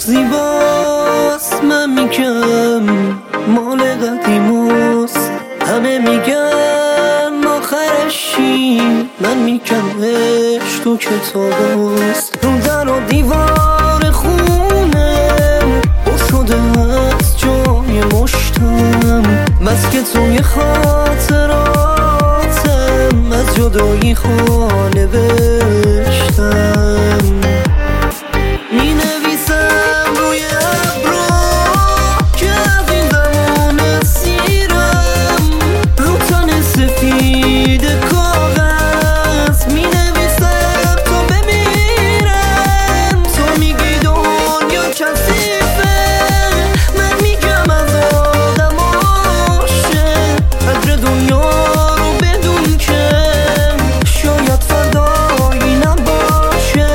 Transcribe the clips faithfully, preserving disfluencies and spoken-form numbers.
زیباست، من میگم مال قدیماست. همه میگن آخرشی، من میگم عشق تو کتاباست. رو در و دیوار خونه او شده از جای مشتم، بس که توی خاطراتم از جدایی خانه بشتم. می نویسم روی ابرو که از این زمان سیرم، رو تن سفید کاغذ می نویسم تو بمیرم. تو میگی دنیا کثیفه، من میگم از آدم آشه قدر دنیا رو بدون که شاید فردایی نباشه.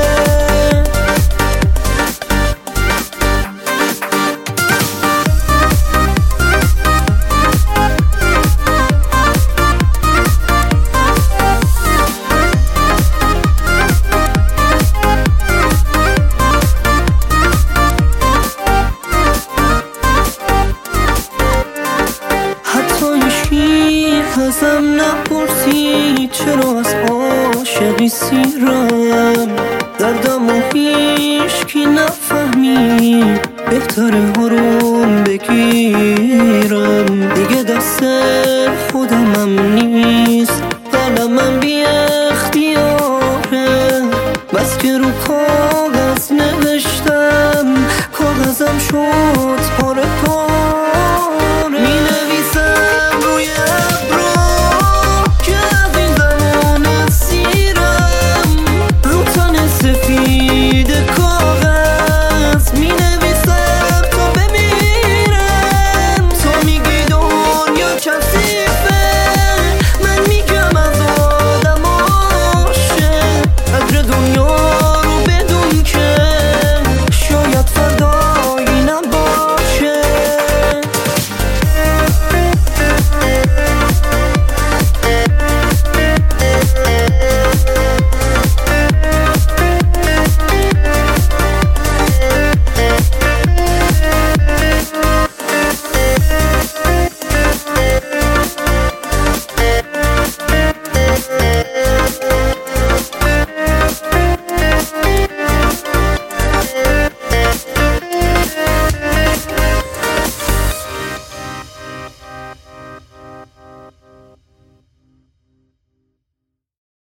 ازم نپرسی چرا از عاشقی سیرم، دردم و هیچ کی نفهمی، بهتره آروم بگی